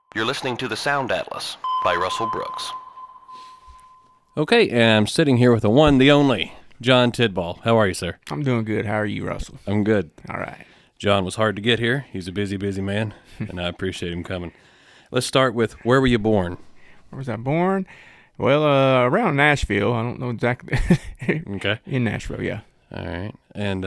You're listening to The Sound Atlas by Russell Brooks. Okay, and I'm sitting here with the one, the only, John Tidball. How are you, sir? I'm doing good. How are you, Russell? I'm good. All right. John was hard to get here. He's a busy, busy man, and I appreciate him coming. Let's start with, where were you born? Where was I born? Well, around Nashville. I don't know exactly. Okay. In Nashville, yeah. All right. And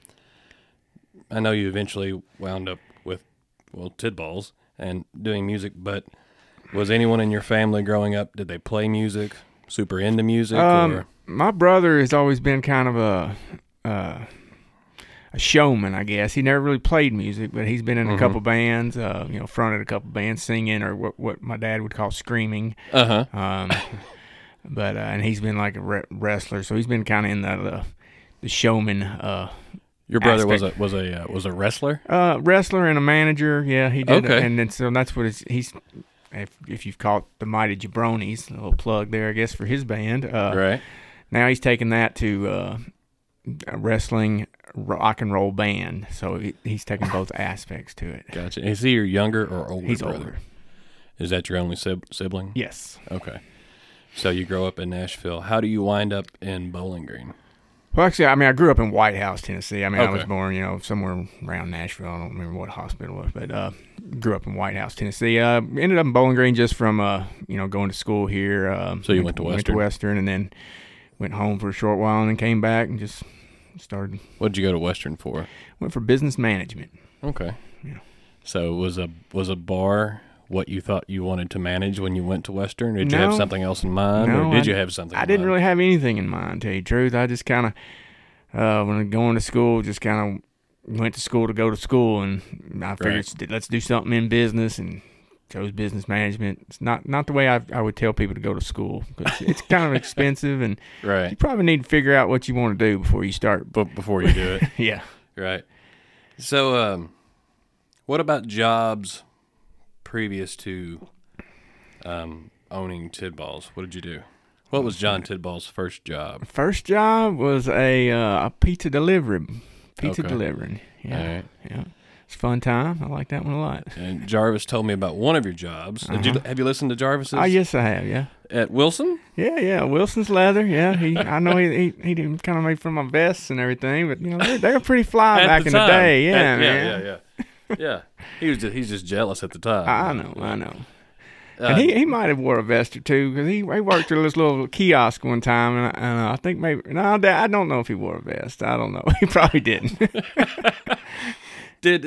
I know you eventually wound up with, Tidballs and doing music, but was anyone in your family growing up, did they play music, super into music? Or? My brother has always been kind of a showman, I guess. He never really played music, but he's been in a couple bands, fronted a couple bands singing, or what my dad would call screaming. Uh-huh. But and he's been like a wrestler, so he's been kind of in the showman Your brother aspect. was a wrestler? Wrestler and a manager, yeah, he did. Okay. And then so that's what he's if you've caught the Mighty Jabronis, a little plug there, I guess, for his band. Right. Now he's taken that to a wrestling rock and roll band, so he's taken both aspects to it. Gotcha. Is he your younger or older He's brother? older. Is that your only sibling? Yes. Okay. So you grow up in Nashville. How do you wind up in Bowling Green? Well, actually, I grew up in White House, Tennessee. I was Okay. born, somewhere around Nashville. I don't remember what hospital it was, but grew up in White House, Tennessee. Ended up in Bowling Green just from, going to school here. So you went to Went to Western, and then went home for a short while, and then came back and just started. What did you go to Western for? Went for business management. Okay. Yeah. So was a bar what you thought you wanted to manage when you went to Western? Or did you have No. something else in mind? No, or did you have something I in didn't mind? really have anything in mind, to tell you the truth. I just kind of, when going to school, just kind of went to school to go to school, and I figured let's do something in business, and chose business management. It's not the way I would tell people to go to school, because it's kind of expensive, and you Right. probably need to figure out what you want to do before you start. But before you do it. Yeah. Right. So what about jobs previous to owning Tidballs? What did you do? What was John Tidball's first job? First job was a pizza delivery. Pizza Okay. delivering. Yeah. All right. Yeah. It's a fun time. I like that one a lot. And Jarvis told me about one of your jobs. Have you listened to Jarvis's? Oh, yes, I have, yeah. At Wilson? Yeah. Wilson's Leather, yeah. I know he kind of made for my vests and everything, but they were pretty fly At back in the time. day, yeah, man. Yeah. He's just jealous at the time. I know. And he might have wore a vest or two, because he worked at this little kiosk one time, and I think maybe I don't know if he wore a vest. I don't know. He probably didn't. Did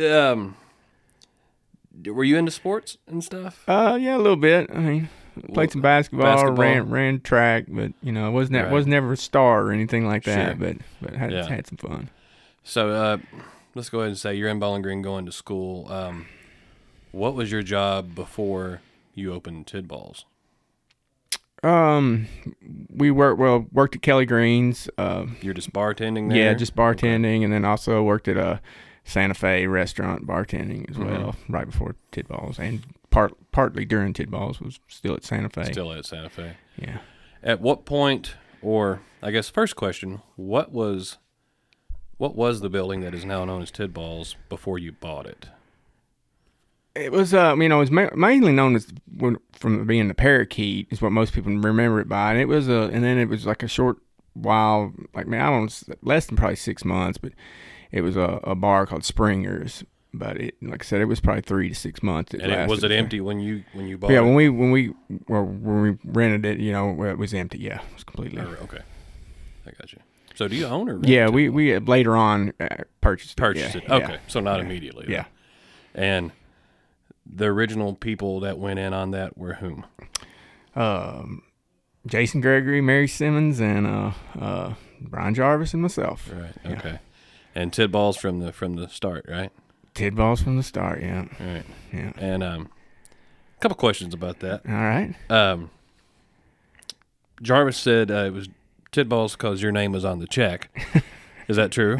were you into sports and stuff? Yeah, a little bit. I mean, played some basketball. ran track, but was never a star or anything like that. Sure. But had some fun. So let's go ahead and say you're in Bowling Green going to school. What was your job before you opened Tidballs? We worked at Kelly Green's. You're just bartending there? Yeah, just bartending, and then also worked at a Santa Fe restaurant bartending as well, right before Tidballs, and partly during Tidballs was still at Santa Fe. Still at Santa Fe. Yeah. At what point, or I guess first question, what was the building that is now known as Tidballs before you bought it? It was, it was mainly known as, from being the Parakeet, is what most people remember it by. And it was and then it was like a short while, less than probably 6 months, but it was a bar called Springer's. But it, like I said, it was probably 3 to 6 months. Was it empty when you bought it? Yeah, when we rented it, it was empty. Yeah, it was completely. Okay, I got you. So do you own or rent? Yeah, we later on purchased it. It. Okay, so not immediately. Yeah. And the original people that went in on that were whom? Jason Gregory, Mary Simmons, and Brian Jarvis, and myself. Right. Yeah. Okay. And Tidballs from the start, right? Tidballs from the start. Yeah. All right. Yeah. And a couple questions about that. All right. Jarvis said it was Tidballs because your name was on the check. Is that true?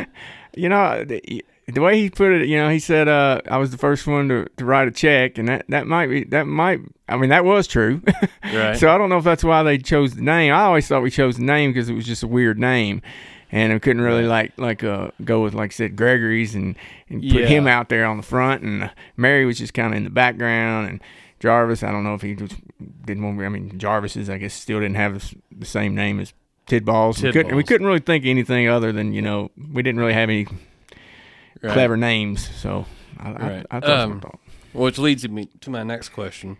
The way he put it, he said I was the first one to write a check, and that was true. Right. So I don't know if that's why they chose the name. I always thought we chose the name because it was just a weird name. and I couldn't really go with, like I said, Gregory's and put him out there on the front, and Mary was just kind of in the background, and Jarvis, I don't know if he just didn't want. I mean, Jarvis's, I guess, still didn't have the same name as Tidballs. We couldn't really think of anything other than, we didn't really have any clever names. So I thought. Which leads me to my next question.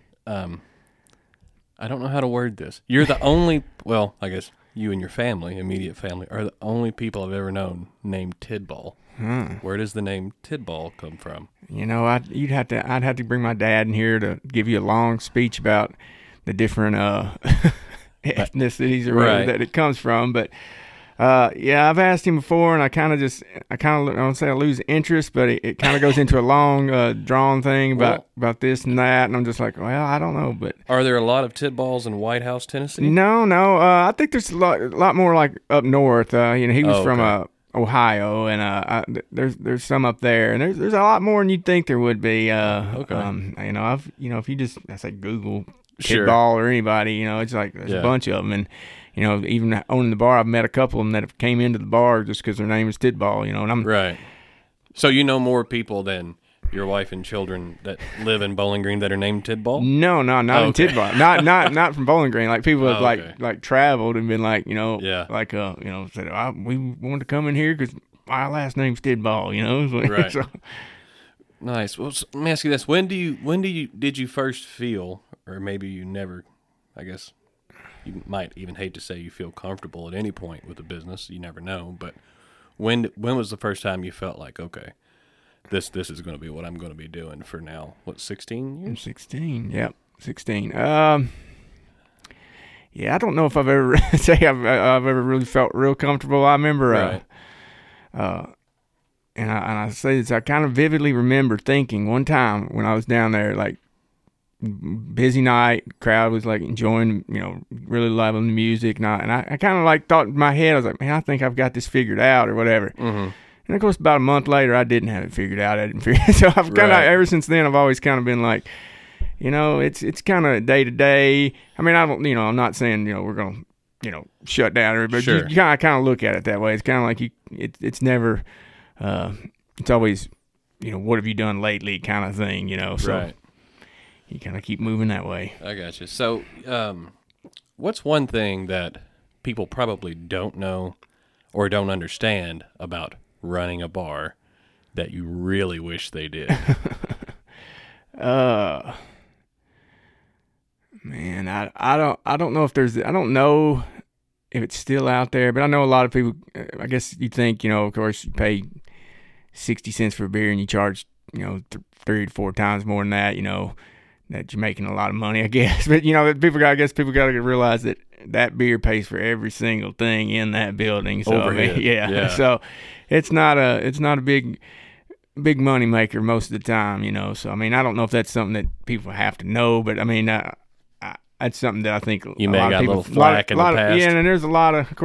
I don't know how to word this. You're the only, well, I guess you and your family, immediate family, are the only people I've ever known named Tidball. Where does the name Tidball come from? I'd have to bring my dad in here to give you a long speech about the different ethnicities or whatever that it comes from. But I've asked him before, and I don't say I lose interest, but it kind of goes into a long drawn thing about this and that, and I'm just like, well, I don't know. But are there a lot of Tidballs in White House, Tennessee? No. I think there's a lot more like up north. He was from Ohio, and there's some up there, and there's a lot more than you'd think there would be. If you just I say Google Tidball or anybody, it's like there's a bunch of them, and even owning the bar, I've met a couple of them that have came into the bar just because their name is Tidball, and I'm right. So more people than your wife and children that live in Bowling Green that are named Tidball? No, not in Tidball. Not from Bowling Green. Like people have like traveled and been like, said, we wanted to come in here because my last name's Tidball, Right. So. Nice. Well, let me ask you this: when did you first feel, or maybe you never? I guess you might even hate to say you feel comfortable at any point with the business. You never know. But when was the first time you felt like, okay, this is going to be what I'm going to be doing for now? What, 16 years? 16. Yep, 16. I don't know if I've ever I've ever really felt real comfortable. I remember, and I say this, I kind of vividly remember thinking one time when I was down there, like busy night, crowd was like enjoying, really loving the music, and I kind of like thought in my head, I was like, man, I think I've got this figured out or whatever. Mm-hmm. And of course, about a month later, I didn't have it figured out. So I've kind of ever since then, I've always kind of been like, it's kind of day to day. I mean, I don't, I'm not saying we're gonna, shut down, but sure. you kind of look at it that way. It's kind of like it's never, it's always, what have you done lately, kind of thing, So right. You kind of keep moving that way. I got you. So, what's one thing that people probably don't know or don't understand about running a bar that you really wish they did? Man, I don't know if I don't know if it's still out there, but I know a lot of people, I guess you think, of course you pay 60 cents for a beer and you charge, 3 to 4 times more than that, that you're making a lot of money, I guess. But, people got to realize that beer pays for every single thing in that building. So, Overhead. Yeah. So it's not a big money maker most of the time, So, I don't know if that's something that people have to know, but that's something that I think you may have got a little flack in the past. Yeah, and there's a lot of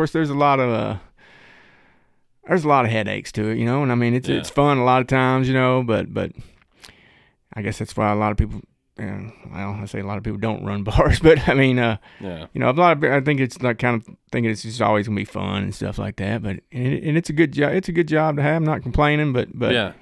headaches to it, and it's fun a lot of times, but I guess that's why a lot of people, I say a lot of people don't run bars, but a lot of, I think it's like kind of thinking it's just always gonna be fun and stuff like that. But and it's a good job. It's a good job to have. I'm not complaining, but yeah.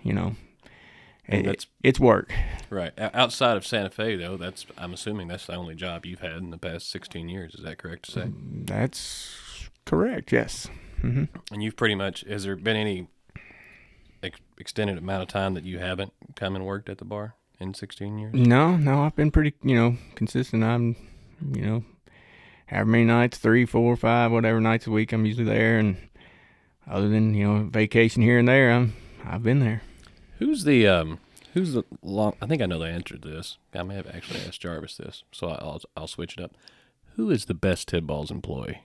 It's work. Right. Outside of Santa Fe, though, I'm assuming that's the only job you've had in the past 16 years. Is that correct to say? That's correct. Yes. Mm-hmm. And you've pretty much. Has there been any extended amount of time that you haven't come and worked at the bar in 16 years? No, I've been pretty, consistent. I'm, however many nights, 3, 4, 5, whatever nights a week, I'm usually there. And other than, vacation here and there, I've been there. Who's the long? I think I know the answer to this. I may have actually asked Jarvis this, so I'll switch it up. Who is the best Tidballs employee?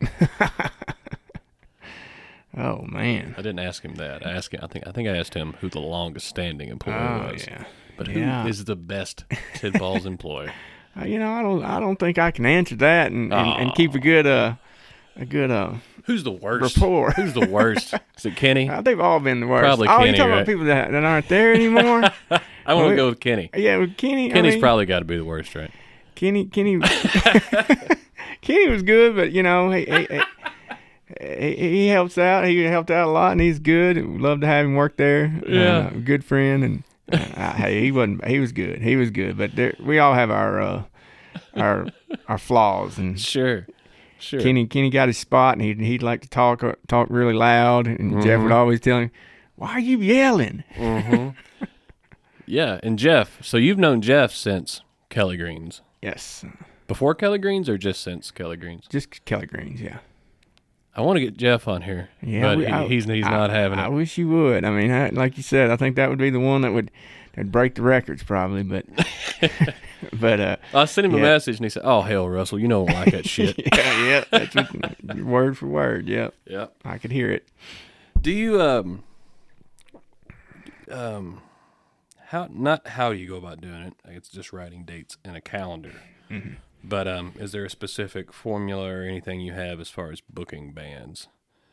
Oh man, I didn't ask him that. I think I asked him who the longest standing employee was. Yeah. But who is the best Tidballs employee? I don't think I can answer that and keep a good Who's the worst? Rapport. Who's the worst? Is it Kenny? They've all been the worst. Probably Kenny, Kenny, you talking right? about people that aren't there anymore? I want to go with Kenny. Yeah, with Kenny. Kenny's probably got to be the worst, right? Kenny Kenny was good, but he helps out. He helped out a lot, and he's good. We'd love to have him work there. Yeah. Good friend, and hey, he wasn't. He was good. He was good. But we all have our flaws, and Sure. Kenny got his spot, and he'd like to talk really loud, and Jeff would always tell him, "Why are you yelling?" Yeah, and Jeff. So you've known Jeff since Kelly Greens. Yes, Before Kelly Greens or just since Kelly Greens? just Kelly Greens. Yeah, I want to get Jeff on here, yeah. but he's not having I it. wish you would. I mean, like you said, I think that would be the one that'd break the records probably, but but I sent him a yeah. message and he said, "Oh hell, Russell, you don't like that shit." yeah, that's what, word for word. Yep, Yeah. I could hear it. Do you how do you go about doing it? Like, it's just writing dates in a calendar. Mm-hmm. But is there a specific formula or anything you have as far as booking bands?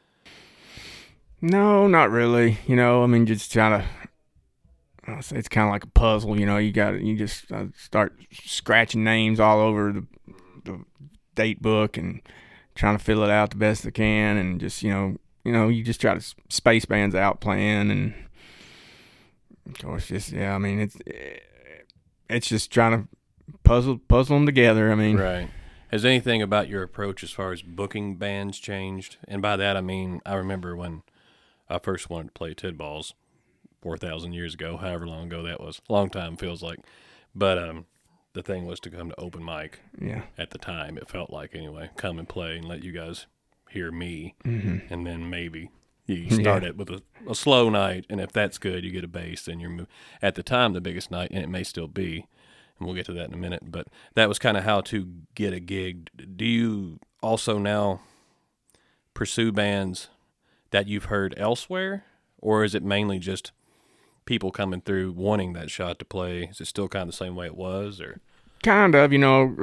No, not really. I mean, just trying to. I'll say it's kind of like a puzzle. You just start scratching names all over the date book and trying to fill it out the best I can, and just you just try to space bands out playing, and of course, just I mean, it's just trying to puzzle them together. I mean, Right. Has anything about your approach as far as booking bands changed? And by that I mean, I remember when I first wanted to play Tidballs 4,000 years ago, however long ago that was. Long time feels like. But the thing was to come to open mic. yeah, At the time, it felt like anyway, come and play and let you guys hear me, and then maybe you start it with a slow night, and if that's good, you get a bass, then you're at the time the biggest night, and it may still be, and we'll get to that in a minute, but that was kind of how to get a gig. Do you also now pursue bands that you've heard elsewhere, or is it mainly just people coming through wanting that shot to play? Is it still kind of the same way it was, or? kind of.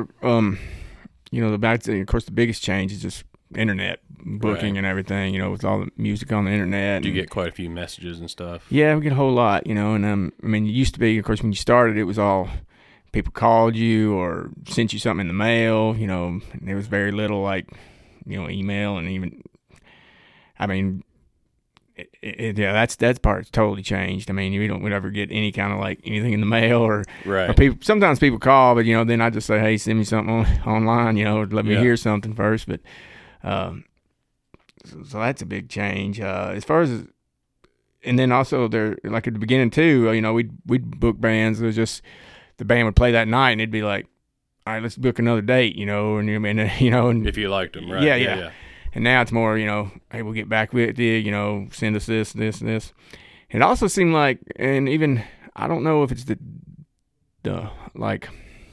Of course, the biggest change is just internet booking Right. and everything. With all the music on the internet. Do you and- get quite a few messages and stuff? Yeah, we get a whole lot, and I mean, it used to be, of course, when you started, it was all people called you or sent you something in the mail, and there was very little like, email, and even, I mean, that's part's totally changed. I mean, we don't ever get any kind of like anything in the mail or Right. people. Sometimes people call, but then I just say, hey, send me something online, let me Yeah. hear something first. But so that's a big change as far as. And then also there, like at the beginning too, we'd book bands. It was just the band would play that night, and it'd be like, all right, let's book another date, and If you liked them, right? Yeah. And now it's more, hey, we'll get back with you, send us this, and this, and this. It also seemed like, and even I don't know if it's the like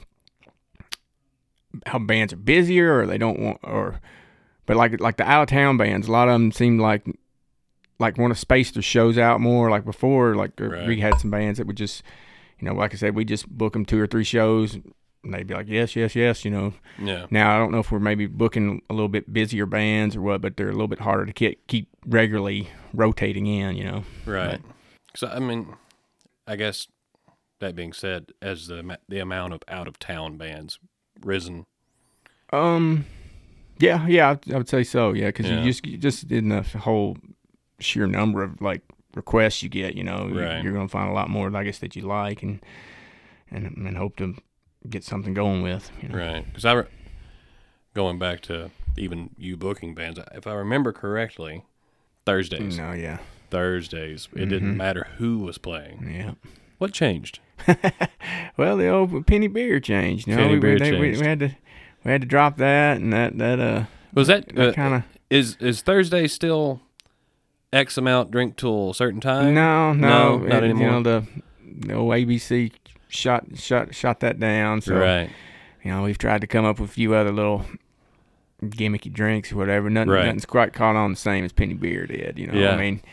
how bands are busier or they don't want, but like the out of town bands, a lot of them seemed like want to space their shows out more. Like before, Right. we had some bands that would just, like I said, we just book them 2 or 3 shows. And they'd be like, yes. Yeah. Now, I don't know if we're maybe booking a little bit busier bands or what, but they're a little bit harder to keep regularly rotating in. Right. So, I mean, I guess that being said, as the amount of out-of-town bands risen. Yeah, I would say so. Yeah, because Yeah. you just in the whole sheer number of like requests you get, Right. you're going to find a lot more, I guess, that you like and hope to get something going with. Right. Because going back to even you booking bands, if I remember correctly, Thursdays. No, yeah, Thursdays. It didn't matter who was playing. yeah. What changed? Well, the old penny beer changed. Penny beer changed. We had to drop that, and that Was that kind of. is Thursday still X amount drink till a certain time? No, not anymore. The old ABC shot that down. So Right. we've tried to come up with a few other little gimmicky drinks or whatever. Right. Nothing's quite caught on the same as penny beer did. Yeah. I mean,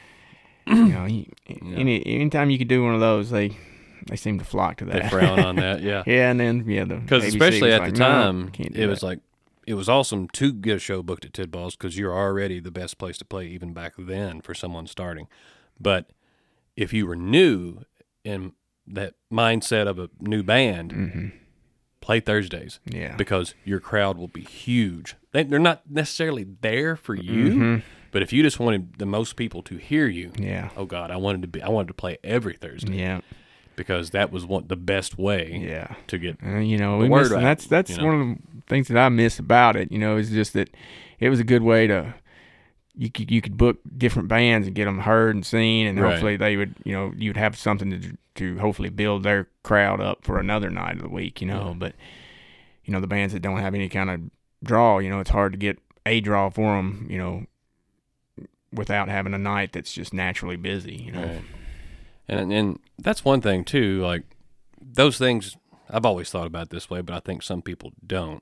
anytime you could do one of those, they seem to flock to that. They frown on that. Yeah. Yeah, and then Because ABC especially was at like, the "No, time, can't do it was that." like it was awesome to get a show booked at Tidballs because you're already the best place to play even back then for someone starting. But if you were new in that mindset of a new band, play Thursdays. Yeah. Because your crowd will be huge. They're not necessarily there for you, but if you just wanted the most people to hear you, Yeah. oh God, I wanted to play every Thursday. Yeah. Because that was the best way Yeah. to get You know, the we word miss, and out, that's you know? one of the things that I miss about it. You know, is just that it was a good way to you could book different bands and get them heard and seen, and Right. hopefully they would, you know, you'd have something to hopefully build their crowd up for another night of the week. You know, Yeah. but you know the bands that don't have any kind of draw, you know, it's hard to get a draw for them. You know, without having a night that's just naturally busy. You know. Right. And that's one thing too. Like those things, I've always thought about it this way, but I think some people don't.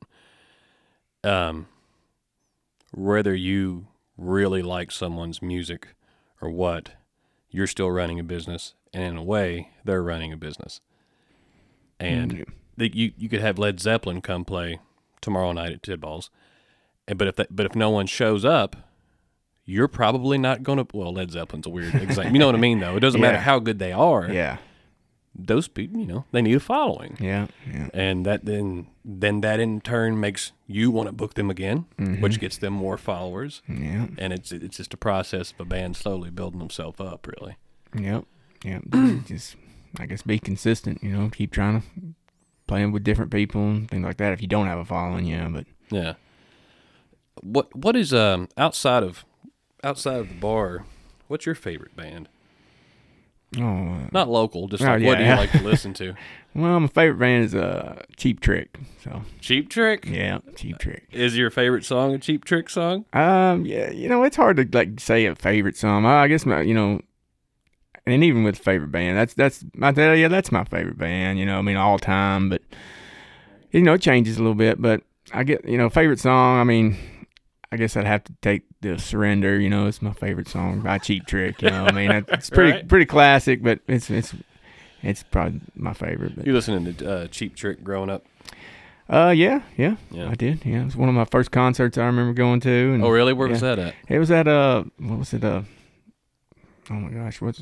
Whether you really like someone's music or what, you're still running a business, and in a way, they're running a business. And you could have Led Zeppelin come play tomorrow night at Tidball's, but if no one shows up, you're probably not going to. Well, Led Zeppelin's a weird example. You know what I mean, though. It doesn't matter how good they are. Yeah. Those people, you know, they need a following. Yeah. Yeah. And that then that in turn makes you want to book them again, which gets them more followers. Yeah. And it's just a process of a band slowly building themselves up, really. Yep. Yep. Just, I guess, be consistent. You know, keep trying to playing with different people and things like that. If you don't have a following, yeah. But Yeah. What is outside of the bar? What's your favorite band? Not local, just like what do you like to listen to? Well, my favorite band is Cheap Trick. So Cheap Trick? yeah, Cheap Trick. Is your favorite song a Cheap Trick song? Yeah, you know, it's hard to like say a favorite song. I guess you know, and even with favorite band, that's my favorite band. You know, I mean all time, but you know it changes a little bit. But I get, you know, favorite song. I mean, I guess I'd have to take the Surrender. You know, it's my favorite song by Cheap Trick. You know, I mean it's pretty classic, but it's probably my favorite. But You listening to Cheap Trick growing up? Yeah, Yeah. I did. Yeah, it was one of my first concerts I remember going to. And, Oh, really? Where was yeah. that at? It was at what was it? Oh my gosh, what?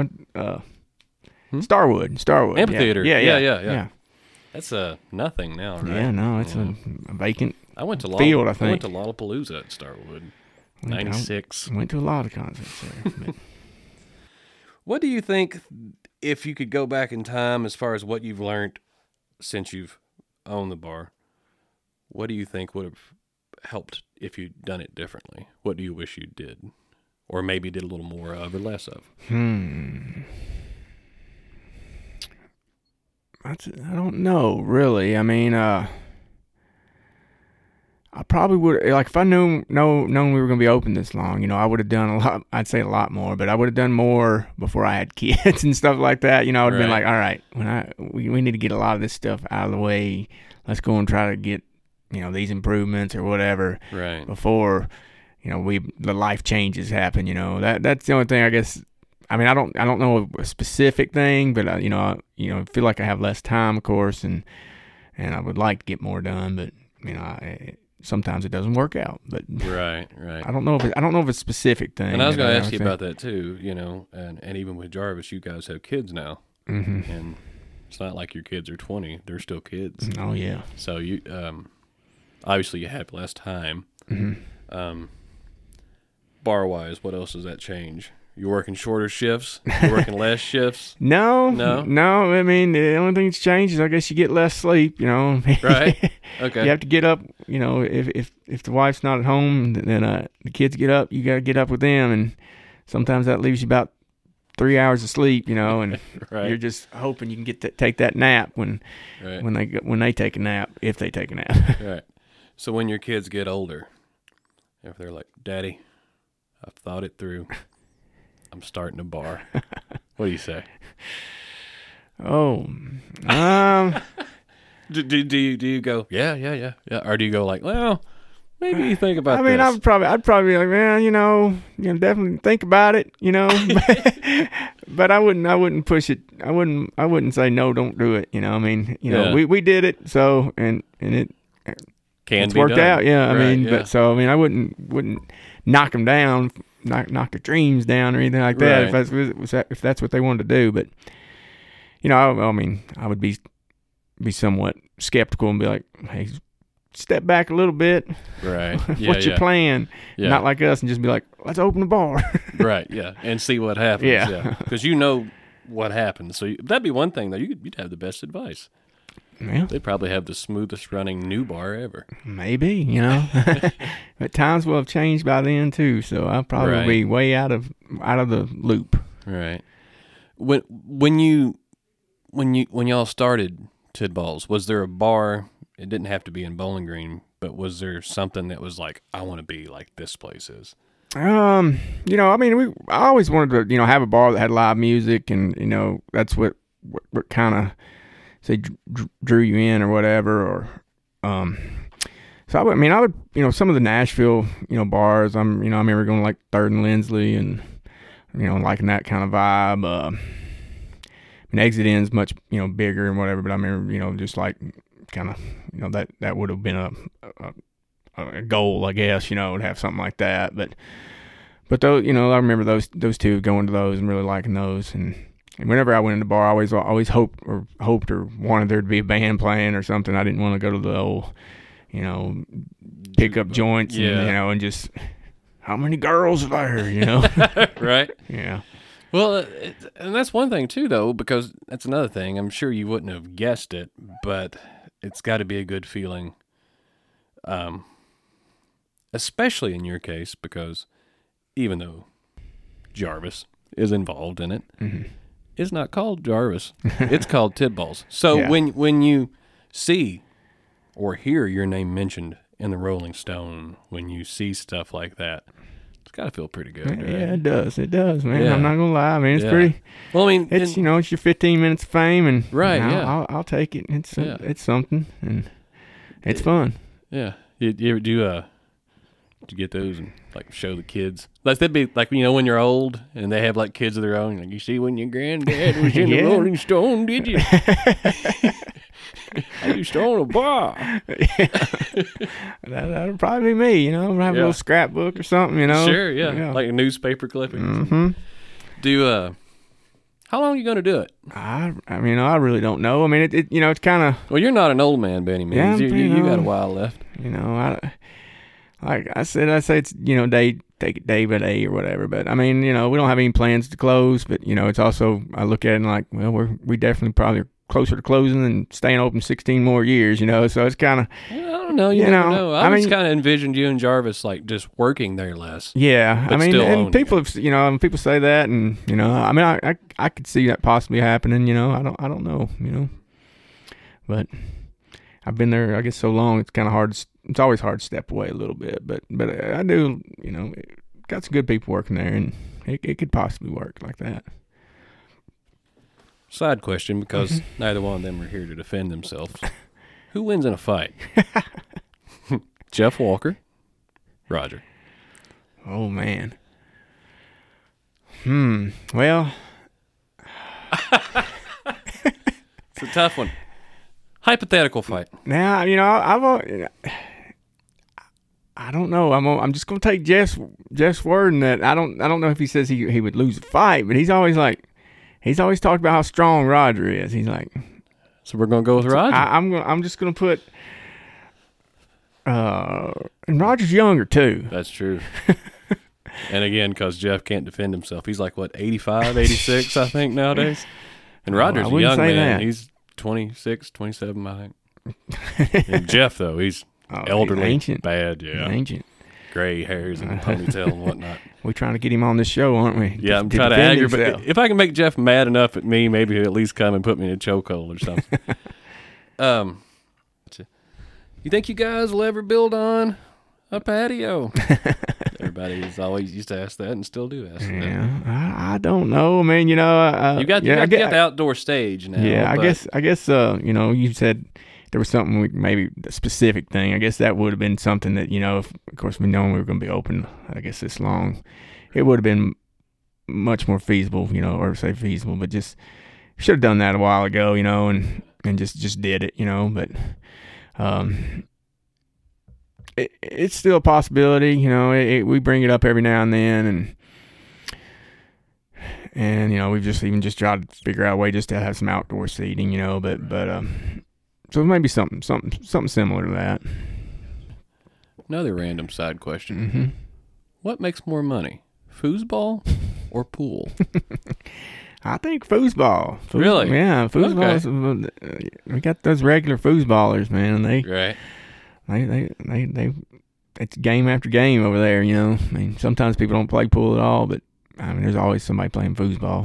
Starwood Amphitheater. Yeah. Yeah. That's nothing now, right? Yeah, no, it's a vacant. I went to field, I I think. went to Lollapalooza at Starwood, '96. Went to a lot of concerts there. But What do you think, if you could go back in time, as far as what you've learned since you've owned the bar? What do you think would have helped if you'd done it differently? What do you wish you did, or maybe did a little more of or less of? I don't know, really. I mean, I probably would, like, if I known we were going to be open this long, you know, I would have done a lot. I'd say a lot more, but I would have done more before I had kids and stuff like that. You know, I would have been like, all right, we need to get a lot of this stuff out of the way. Let's go and try to get, you know, these improvements or whatever Right. before, you know, the life changes happen. You know, that's the only thing, I guess. I mean, I don't know a specific thing, but I feel like I have less time, of course, and I would like to get more done, but you know, sometimes it doesn't work out. But Right. I don't know if it's a specific thing. And I was going to ask you about that too. You know, and even with Jarvis, you guys have kids now, and it's not like your kids are 20; they're still kids. Oh yeah. So you, obviously, you have less time. Bar wise, what else does that change? You're working shorter shifts. You're working less shifts. No. I mean, the only thing that's changed is I guess you get less sleep. You know. Right. Okay. You have to get up. You know, if the wife's not at home, then the kids get up. You got to get up with them, and sometimes that leaves you about 3 hours of sleep. You know, and Right. you're just hoping you can take that nap when they take a nap, if they take a nap. Right. So when your kids get older, if they're like, "Daddy, I've thought it through. I'm starting a bar." What do you say? Oh, Do you go, yeah, or do you go like, well, maybe you think about I mean, this? I'd probably be like, man, you know, definitely think about it, you know, but I wouldn't push it. I wouldn't say no, don't do it. You know, I mean, you know, we did it, so and it's worked out. Yeah, I mean, but so I mean, I wouldn't knock them down. Knock their dreams down or anything like that. Right. If that's what they wanted to do, but you know, I mean, I would be be somewhat skeptical and be like, hey, step back a little bit. Right. Yeah, What's your plan? Yeah. Not like us and just be like, let's open the bar. Right, yeah, and see what happens. Yeah. Because you know what happens. So that'd be one thing, though. You'd have the best advice. Well, They probably have the smoothest running new bar ever. maybe, you know. But times will have changed by then too, so I'll probably Right. be way out of the loop. Right. When y'all started Tidballs, was there a bar? It didn't have to be in Bowling Green, but was there something that was like, I want to be like this place is? You know, I mean, I always wanted to, you know, have a bar that had live music, and you know, that's what kind of say drew you in or whatever, or so I would, you know, some of the Nashville, you know, bars. I remember going to like Third and Lindsley, and you know, liking that kind of vibe. I mean, Exit In's much, you know, bigger and whatever, but I remember, you know, just like kind of, you know, that would have been a goal, I guess, you know, to have something like that. But those, you know, I remember those two going to those and really liking those. And whenever I went in the bar, I always hoped or wanted there to be a band playing or something. I didn't want to go to the old, you know, pick up joints, and, you know, and just, how many girls are there, you know? Right. Yeah. Well, and that's one thing too, though, because that's another thing. I'm sure you wouldn't have guessed it, but it's got to be a good feeling, especially in your case, because even though Jarvis is involved in it, it's not called Jarvis. It's called Tidballs. So Yeah. when you see or hear your name mentioned in the Rolling Stone, when you see stuff like that, it's got to feel pretty good. Right? Yeah, it does. It does, man. Yeah. I'm not gonna lie. I mean, it's Yeah. pretty. Well, I mean, It's, you know, it's your 15 minutes of fame, and Right, you know, yeah. I'll take it. It's Yeah. it's something, and it's fun. yeah. You ever do you get those and like show the kids? Like that'd be like, you know, when you're old and they have like kids of their own. Like, you see when your granddad was in the Yeah. Rolling Stone, did you? I used to own a bar. That'll probably be me. You know, I'm gonna have a Yeah. little scrapbook or something. You know, Sure, yeah. Like a newspaper clipping. Mm-hmm. Do how long are you gonna do it? I mean, I really don't know. I mean, it you know, it's kind of, Well, you're not an old man, Benny. Yeah, You got a while left. you know, like I say it's, you know, take it day by day or whatever. But I mean, you know, we don't have any plans to close. But you know, it's also, I look at it and like, well, we definitely probably are closer to closing than staying open 16 more years. You know, so it's kind of, Well, I don't know. You You never know, know. I I just mean- kind of envisioned you and Jarvis like just working there less. yeah. But I mean, still owning and people have, you know, and people say that, and you know, I mean, I could see that possibly happening. You know, I don't know. You know, but I've been there, I guess, so long. It's kind of hard. It's always hard to step away a little bit, but I do. You know, got some good people working there, and it could possibly work like that. Side question, because neither one of them are here to defend themselves. Who wins in a fight? Jeff Walker, Roger. Oh man. Well, It's a tough one. Hypothetical fight. now you know I don't know. I'm just gonna take Jeff's word in that I don't know if he says he would lose a fight, but he's always talked about how strong Roger is. He's like, So we're gonna go with Roger. I'm just gonna put and Roger's younger too. That's true. And again, because Jeff can't defend himself, he's like what, 85, 86, I think nowadays. And Roger's I a wouldn't young say man. that. He's 26, 27, I think. And Jeff though, he's Oh, elderly, he's ancient. bad, yeah, Ancient. gray hairs and ponytail and whatnot. We're trying to get him on this show, aren't we? Yeah, I'm To trying to defend aggravate. himself. If I can make Jeff mad enough at me, maybe he'll at least come and put me in a chokehold or something. You think you guys will ever build on a patio? Everybody's always used to ask that and still do ask that. Yeah, I don't know. I mean, you know, You got the outdoor stage now. Yeah, I but guess, you know, you said there was something, maybe a specific thing. I guess that would have been something that, you know, if, of course, we known we were going to be open, I guess, this long, it would have been much more feasible, you know, or say feasible, but just should have done that a while ago, you know, and just did it, you know, but, it's still a possibility, you know, we bring it up every now and then, and you know, we've just tried to figure out a way just to have some outdoor seating, you know, but So maybe something similar to that. Another random side question. Mm-hmm. What makes more money, foosball or pool? I think foosball. Really? Yeah, foosball. We got those regular foosballers, man. Right. They it's game after game over there. You know, I mean, sometimes people don't play pool at all, but I mean, there's always somebody playing foosball.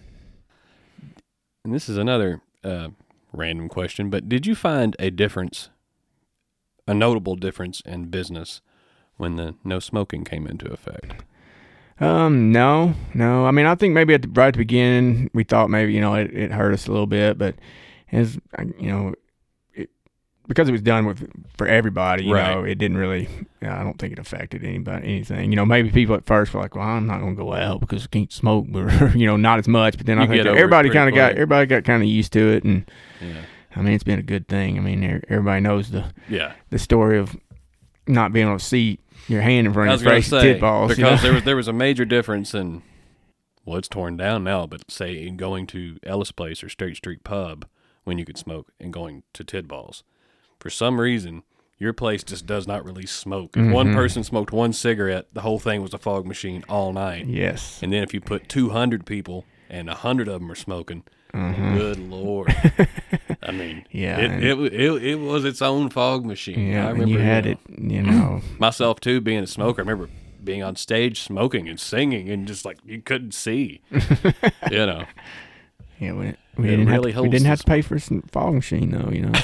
And this is another random question, but did you find a notable difference in business when the no smoking came into effect? No. I mean, I think maybe right at the beginning we thought maybe it hurt us a little bit, but as because it was done for everybody, you know, it didn't really. I don't think it affected anything. Maybe people at first were like, "Well, I'm not going to go out because I can't smoke," or not as much. But then I think everybody got kind of used to it, and I mean, it's been a good thing. I mean, everybody knows the story of not being able to see your hand in front of your face, tit balls, because there was a major difference in. Well, it's torn down now, but say in going to Ellis Place or State Street Pub when you could smoke, and going to Tidballs. For some reason, your place just does not release smoke. If one person smoked one cigarette, the whole thing was a fog machine all night. Yes. And then if you put 200 people and 100 of them are smoking, good Lord. I mean, it was its own fog machine. Yeah, I remember, and you had it, myself too, being a smoker. I remember being on stage smoking and singing and just like you couldn't see, Yeah, we didn't have to pay for a fog machine though,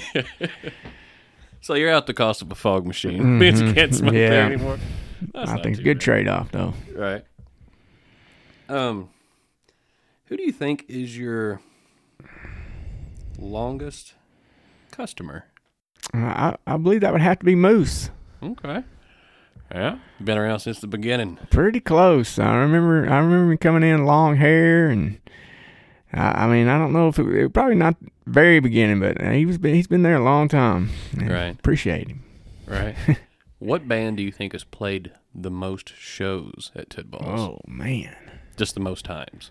So you're out the cost of a fog machine. Means you can't smoke there anymore. I think it's a good trade-off though. Right. Who do you think is your longest customer? I believe that would have to be Moose. Okay. Yeah, been around since the beginning. Pretty close. I remember him coming in long hair, and I mean, I don't know if it probably not very beginning, but he's been there a long time. Right. Appreciate him. Right. What band do you think has played the most shows at Tidballs? Oh man, just the most times.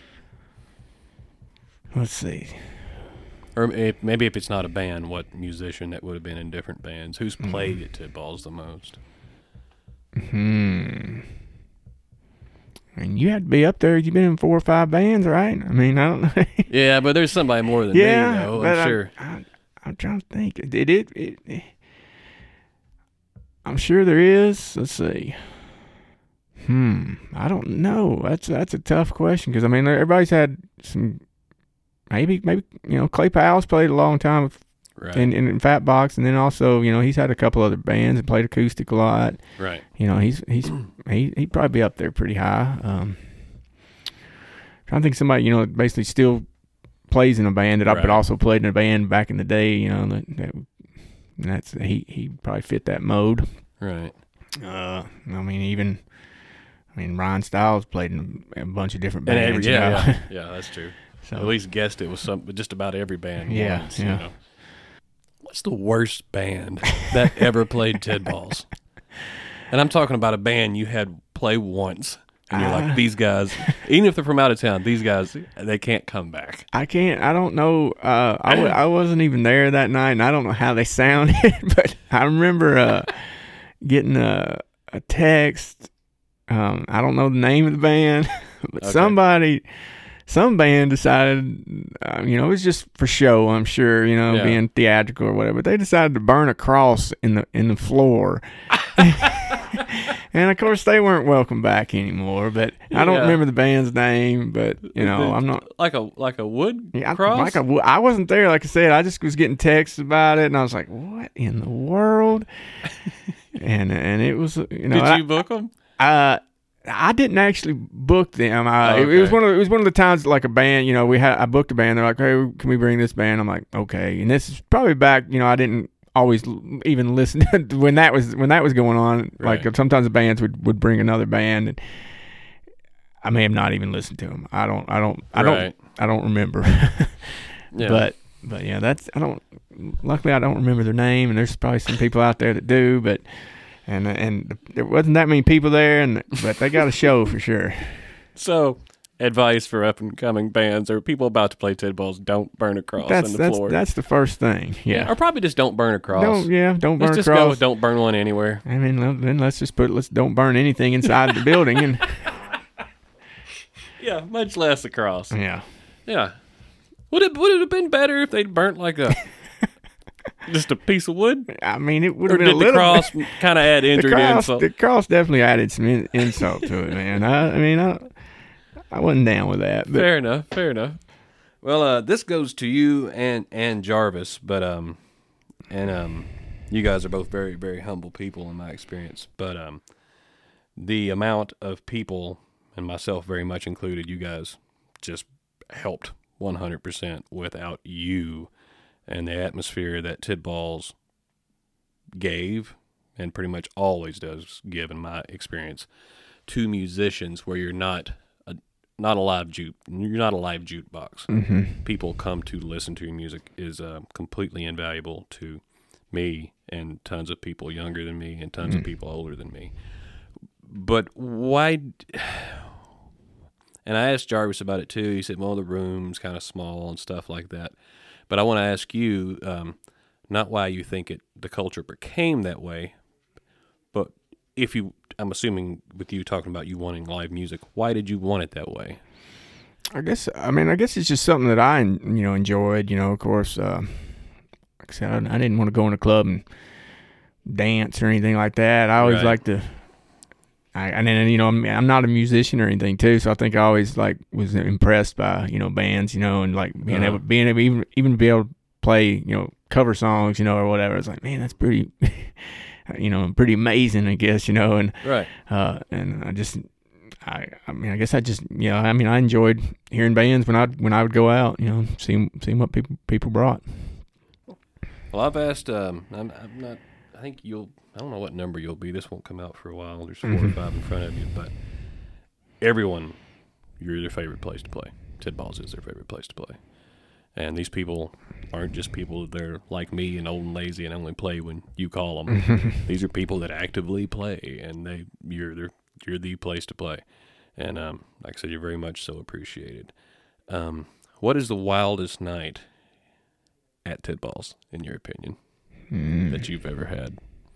Let's see. Or maybe if it's not a band, what musician that would have been in different bands? Who's played at Tidballs the most? And you had to be up there. You've been in 4 or 5 bands, right? I mean, I don't know. Yeah, but there's somebody more than me, though. I'm sure. I'm trying to think. I'm sure there is. Let's see. I don't know. That's a tough question because I mean everybody's had some. Maybe Clay Powell's played a long time with, in Fat Box, and then also he's had a couple other bands and played acoustic a lot. Right. He'd probably be up there pretty high. Trying to think of somebody basically still plays in a band but also played in a band back in the day. He probably fit that mode. Right. Ryan Stiles played in a bunch of different bands. Yeah, that's true. So, at least guessed it was just about every band. What's the worst band that ever played Tidballs? And I'm talking about a band you had play once, and you're like, these guys, even if they're from out of town, these guys, they can't come back. I don't know. I wasn't even there that night, and I don't know how they sounded, but I remember getting a text. I don't know the name of the band, but some band decided, it was just for show, I'm sure, being theatrical or whatever. But they decided to burn a cross in the floor, and of course they weren't welcome back anymore. But I don't remember the band's name. But I'm not like a wood cross. I wasn't there, like I said. I just was getting texts about it, and I was like, "What in the world?" and it was, Did you book them? I didn't actually book them. It was one of the times like a band. I booked a band. They're like, "Hey, can we bring this band?" I'm like, "Okay." And this is probably back. I didn't always even listen to when that was going on. Right. Like sometimes the bands would bring another band, and I may have not even listened to them. I don't remember. But yeah, luckily I don't remember their name, and there's probably some people out there that do, but. And there wasn't that many people there, but they got a show for sure. So, advice for up and coming bands or people about to play Tid Balls: don't burn a cross on the floor. That's the first thing. Yeah. Or probably just don't burn a cross. Don't burn Let's a just cross. go with don't burn one anywhere. I mean, then let's don't burn anything inside the building. And Yeah, much less a cross. yeah. Yeah. Would it have been better if they'd burnt like just a piece of wood? I mean, it would Or have been a did the little cross kind of add injury to insult? The cross definitely added some insult to it, man. I wasn't down with that. But Fair enough. Well, this goes to you and Jarvis, but you guys are both very, very humble people in my experience. But the amount of people, and myself very much included, you guys just helped 100% without you and the atmosphere that Tid Balls gave, and pretty much always does give in my experience, to musicians where you're not a live jukebox. Mm-hmm. People come to listen to your music is completely invaluable to me and tons of people younger than me and tons of people older than me. But why? And I asked Jarvis about it too. He said, well, the room's kind of small and stuff like that. But I want to ask you, not why you think the culture became that way, but I'm assuming with you talking about you wanting live music, why did you want it that way? I guess it's just something that I enjoyed. Of course, like I said, I didn't want to go in a club and dance or anything like that. I always liked to. I'm not a musician or anything too, so I think I always was impressed by bands, and being able even be able to play cover songs, or whatever. It's like, man, that's pretty pretty amazing, I guess, and right. And I guess I enjoyed hearing bands when I would go out, seeing what people brought. Well, I've asked. I'm not. I think I don't know what number you'll be. This won't come out for a while. There's 4 or 5 in front of you, but everyone, you're their favorite place to play. Tid Balls is their favorite place to play. And these people aren't just people that are like me and old and lazy and only play when you call them. These are people that actively play, and you're the place to play. And like I said, you're very much so appreciated. What is the wildest night at Tid Balls, in your opinion, that you've ever had?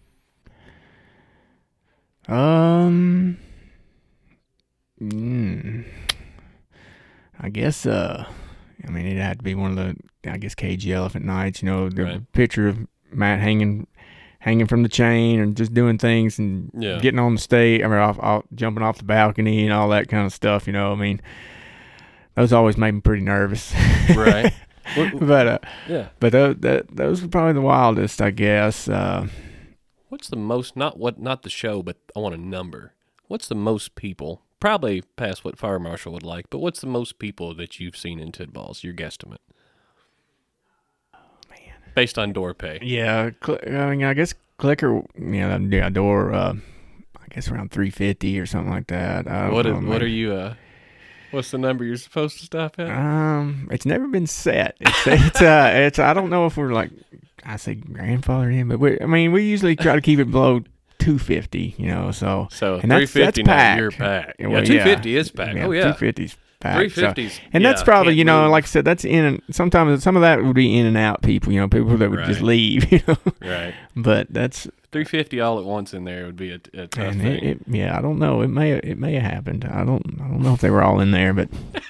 I guess it had to be one of the Cagey Elephant nights, the picture of Matt hanging from the chain and just doing things and getting on the stage, jumping off the balcony and all that kind of stuff, those always made me pretty nervous. Right. But those were probably the wildest, I guess. What's the most, not the show, but I want a number. What's the most people, probably past what Fire Marshal would like, but what's the most people that you've seen in Tid Balls, your guesstimate? Oh, man. Based on door pay. Yeah, I guess Clicker, door, I guess around 350 or something like that. What are you, what's the number you're supposed to stop at? It's never been set. It's I don't know if we're I say grandfather in, but we usually try to keep it below 250, So and 350 that's now packed. you're packed. Yeah, Well, 250 is packed. Oh, yeah. 250's packed. 350's. And that's probably, like I said, that's sometimes some of that would be in and out people, people that would just leave, Right. But that's 350 all at once in there would be a tough thing. I don't know. It may have happened. I don't know if they were all in there, but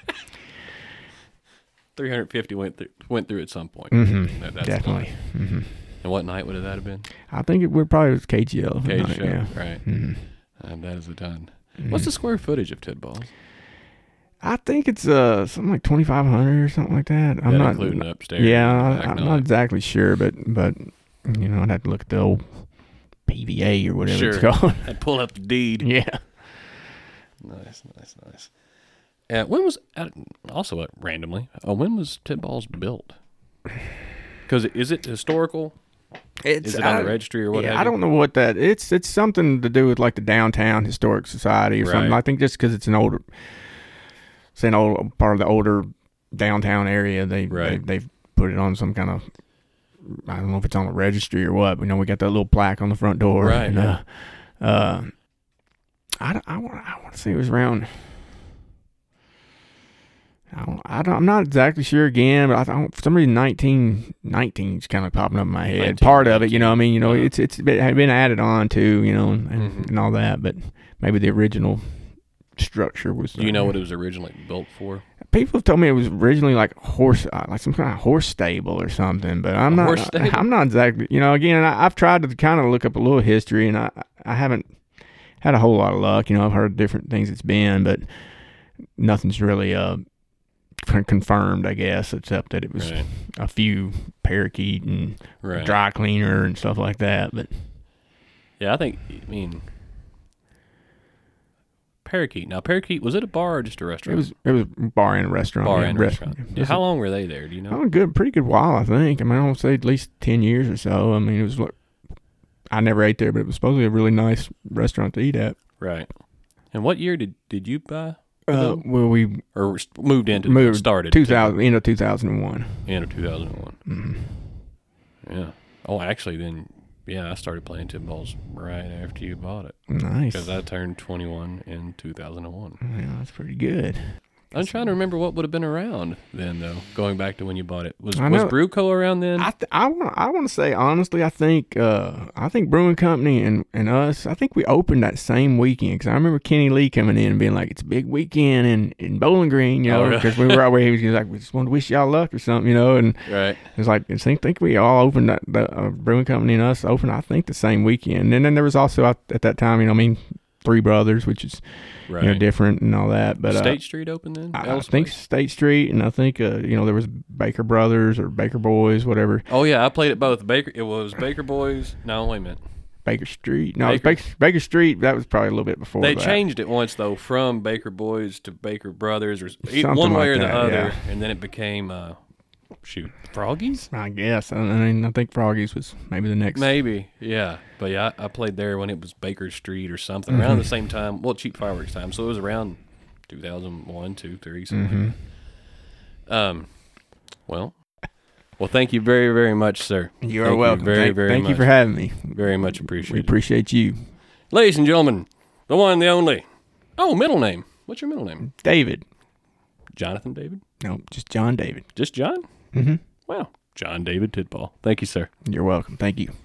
350 went through at some point. That's definitely. Mm-hmm. And what night would that have been? I think it probably was Cagey Elephant Cage night, show, yeah. right? Mm-hmm. That is a ton. What's the square footage of Tid Balls? I think it's something like 2,500 or something like that. I'm not including upstairs. Yeah, I'm not exactly sure, but I'd have to look at the old PVA or whatever it's called. And pull up the deed. Yeah. Nice. When was also randomly? When was Tid Balls built? Because is it historical? Is it on the registry or what? Yeah, I don't know what that. It's something to do with the Downtown Historic Society or something. I think just because it's an old part of the older downtown area, they've put it on some kind of. I don't know if it's on the registry or what. But, we got that little plaque on the front door. Right. And, I want to say it was around. 2,500 or something like that. I don't know. 350 I'm not exactly sure again, but for some reason 1919 is kind of popping up in my head. 19, Part of it, you know, I mean, you know, uh-huh. it's been added on to, you know, and all that, but maybe the original structure was. Do you know what it was originally built for? People have told me it was originally like like some kind of horse stable or something, but I'm not. Horse stable? I'm not exactly. You know, again, I've tried to kind of look up a little history, and I haven't had a whole lot of luck. You know, I've heard different things it's been, but nothing's really confirmed, I guess, except that it was Right. a few parakeet and Right. dry cleaner and stuff like that. But Yeah, I mean, Parakeet. Now, Parakeet, was it a bar or just a restaurant? it was bar and a restaurant. Bar yeah, and restaurant. Yeah, Just how long were they there? Do you know? Oh, pretty good while, I think. I mean, I don't say at least 10 years or so. I mean, it was like, I never ate there, but it was supposedly a really nice restaurant to eat at. Right. And what year did you buy? Well, we Or moved into moved started 2000 end of 2001. end of 2001. Mm-hmm. Yeah. Oh, actually, then yeah, I started playing tip balls right after you bought it Nice. because I turned 21 in 2001. Yeah, that's pretty good. I'm trying to remember what would have been around then, though. Going back to when you bought it, was I know- Brewco around then? I want to say honestly, I think Brewing Company and us, I think we opened that same weekend because I remember Kenny Lee coming in and being like, "It's a big weekend in Bowling Green," you Oh, know, really? because we were out where he was like, "We just want to wish y'all luck" or something, you know, and Right. it's like I think we all opened the Brewing Company and us opened I think the same weekend, and then there was also at that time, you know, I mean, Three Brothers, which is Right. you know different and all that, but State Street open then? I Ellis think Place? State Street, and I think you know there was Baker Brothers or Baker Boys, whatever. Oh yeah, I played at both. It was Baker Boys. No, wait a minute. Baker Street. No, Baker- Baker Street. That was probably a little bit before. They that. changed it once though, from Baker Boys to Baker Brothers, or Something one way like or the that, other, yeah. and then it became Froggies. I guess. I mean, I think Froggies was maybe the next. Maybe, yeah. But yeah, I played there when it was Baker Street or something around the same time. Well, Cheap Fireworks time, so it was around 2001, 2, 3, something. Well, thank you very, very much, sir. You are Thank welcome. very, very thank much. you for having me. Very much We appreciated. appreciate you, Ladies and gentlemen, the one, the only. Oh, middle name. What's your middle name? David. Jonathan David? No, just John David. Just John? Mm-hmm. Wow. John David Tidball. Thank you, sir. You're welcome. Thank you.